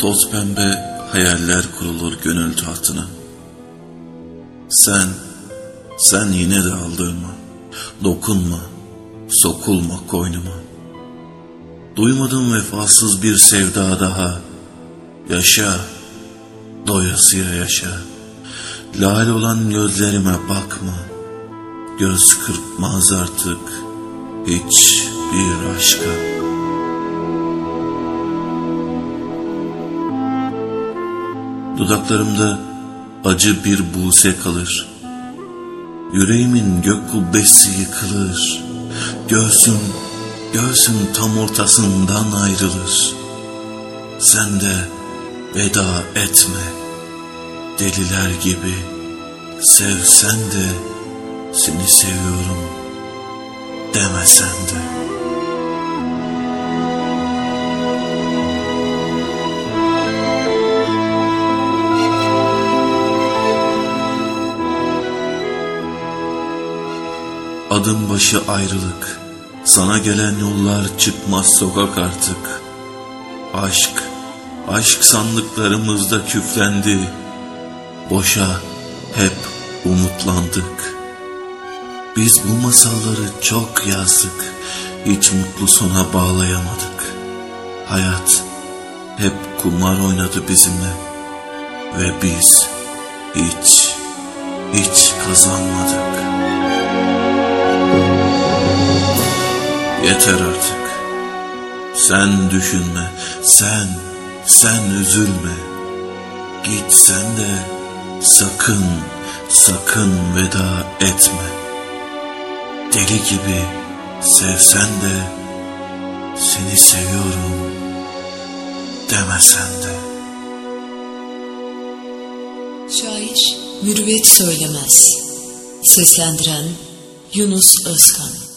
Toz pembe hayaller kurulur gönül tahtına. Sen yine de aldırma, dokunma, sokulma koynuma. Duymadım vefasız bir sevda daha. Yaşa, doyasıya yaşa. Lal olan gözlerime bakma. Göz kırpmaz artık hiçbir aşka. Dudaklarımda acı bir buse kalır. Yüreğimin gök kubbesi yıkılır. Göğsüm tam ortasından ayrılır. Sen de veda etme. Deliler gibi sevsen de seni seviyorum demesen de. Adım başı ayrılık, sana gelen yollar çıkmaz sokak artık. Aşk sandıklarımızda küflendi. Boşa hep umutlandık. Biz bu masalları çok yazdık, hiç mutlu sona bağlayamadık. Hayat hep kumar oynadı bizimle ve biz hiç kazanmadık. Yeter artık. Sen düşünme, sen üzülme. Git sen de sakın veda etme. Deli gibi sevsen de seni seviyorum demesen de. Şair Mürüvvet Söylemez. Seslendiren Yunus Özkan.